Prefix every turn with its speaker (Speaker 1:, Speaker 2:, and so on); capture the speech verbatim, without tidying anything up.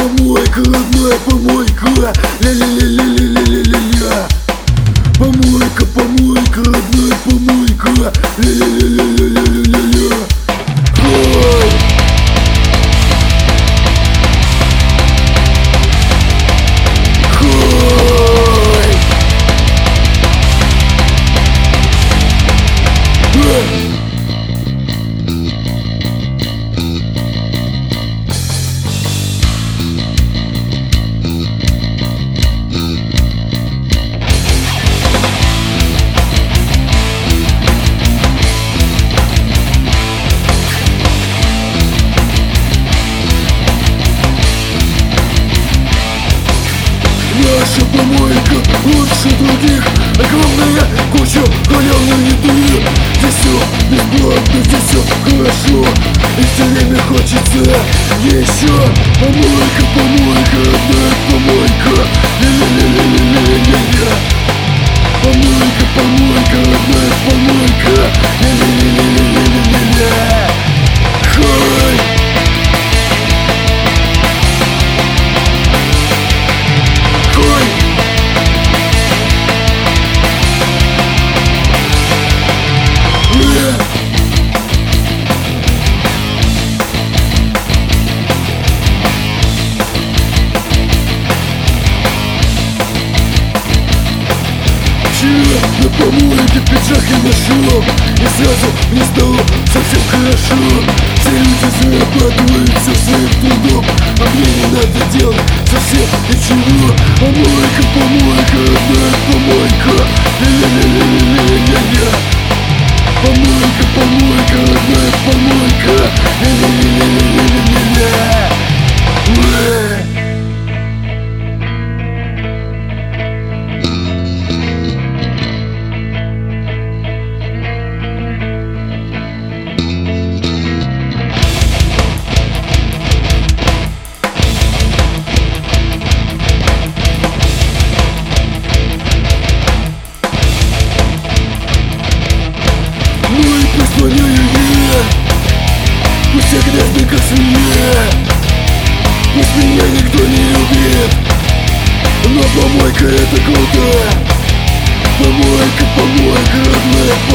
Speaker 1: помойка, родная помойка, ля-ля-ля-ля-ля-ля-ля-ля. Помойка, помойка, родная помойка, ля-ля-ля-ля-ля-ля-ля-ля. Ой! Наша помойка лучше других. Огромная куча халявной еды. Здесь все бесплатно, здесь все хорошо. И все время хочется еще. Помойка, помойка, родная помойка, ля-ля-ля-ля-ля-ля-ля. Помойка, помойка, родная помойка, ля-ля-ля-ля-ля-ля-ля. Хай! На помойке пиджак я нашел, и сразу мне стало совсем хорошо. Все люди зарабатывают все своим трудом, а мне не надо делать совсем ничего. Помойка, помойка, родная помойка, ля-ля-ля-ля-ля-ля-ля. Помойка, помойка, родная помойка, ля-ля-ля-ля-ля-ля-ля-ля. Позвоняю я, пусть я грязный как свинья, пусть меня никто не любит, но помойка это круто. Помойка, помойка, родная